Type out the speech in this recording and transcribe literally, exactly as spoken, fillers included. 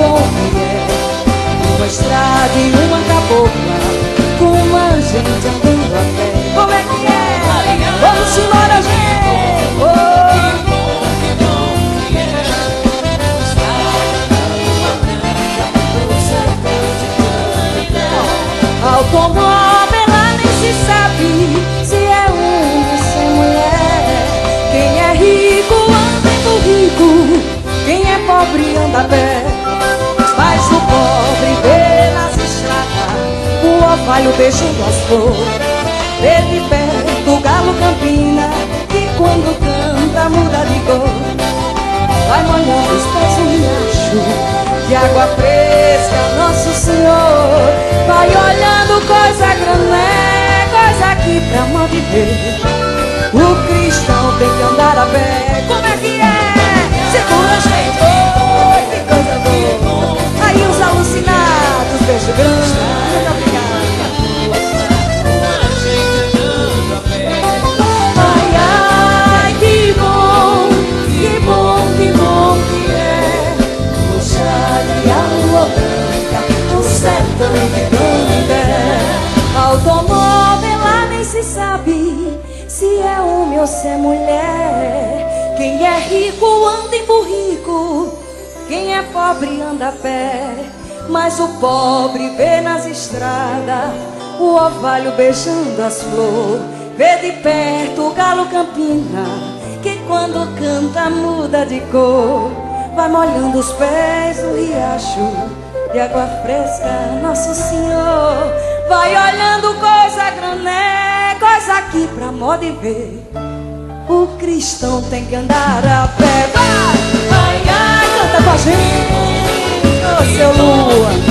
bom que é uma estrada e uma cabocla, com uma gente andando a pé. Como é que é? Vamos embora, gente! Oh. Automóvel, lá nem se sabe se é homem ou se é mulher. Quem é rico anda indo rico, quem é pobre anda a pé. Mas o pobre vê nas estradas o orvalho beijando as flores, vê de perto o galo campina, que quando canta muda de cor. Vai molhando os pés no riacho de água fresca, Nosso Senhor. Vai olhando coisa grané, coisa aqui pra mal viver. O cristão tem que andar a pé. Como é que é? Segura, gente, oi, que coisa boa. Aí os alucinados, beijo grande. Muito obrigada. Ai, ai, que bom, que bom, que bom que é o chale e a lua branca, o sertão de Canindé. Automóvel, lá nem se sabe se é homem ou se é mulher. Quem é rico anda em burrico, quem é pobre anda a pé. Mas o pobre vê nas estradas o orvalho beijando as flores, vê de perto o galo campina, que quando canta muda de cor. Vai molhando os pés no riacho de água fresca, Nosso Senhor. Vai olhando coisa grané, coisa aqui pra moda e ver. O cristão tem que andar a pé. Vai, vai, ai, canta com a gente, ô seu Lua.